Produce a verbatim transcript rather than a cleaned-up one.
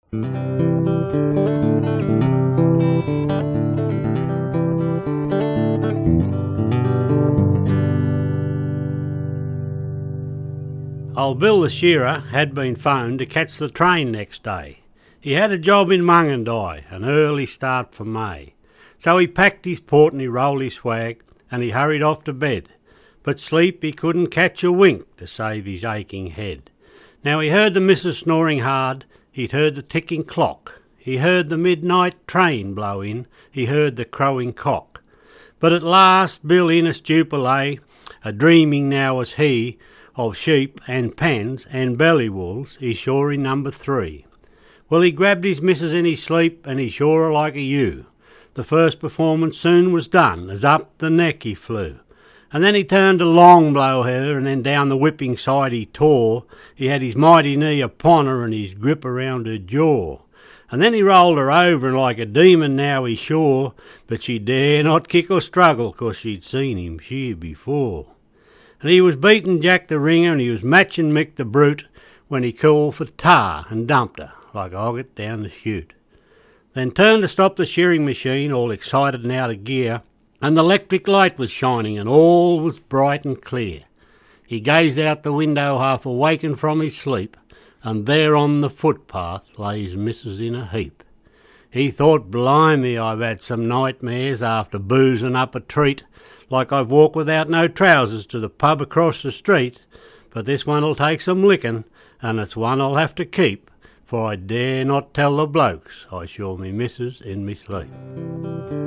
Old Bill the shearer had been phoned to catch the train next day. He had a job in Mungandai, an early start for May. So he packed his port and he rolled his swag and he hurried off to bed. But sleep he couldn't catch a wink to save his aching head. Now he heard the missus snoring hard, he'd heard the ticking clock, he heard the midnight train blow in, he heard the crowing cock. But at last Bill in a stupor lay, a-dreaming now was he, of sheep and pans and bellywools, he's sure in number three. Well, he grabbed his missus in his sleep and he shore her like a ewe. The first performance soon was done, as up the neck he flew. And then he turned to long blow her, and then down the whipping side he tore. He had his mighty knee upon her and his grip around her jaw. And then he rolled her over, and like a demon now he shore, but she dare not kick or struggle, 'cause she'd seen him shear before. And he was beating Jack the Ringer and he was matching Mick the Brute when he called for tar and dumped her like a hogget down the chute. Then turned to stop the shearing machine, all excited and out of gear, and the electric light was shining and all was bright and clear. He gazed out the window half awakened from his sleep, and there on the footpath lay his missus in a heap. He thought, blimey, I've had some nightmares after boozing up a treat, like I've walked without no trousers to the pub across the street, but this one'll take some licking, and it's one I'll have to keep, for I dare not tell the blokes I saw me missus in me sleep.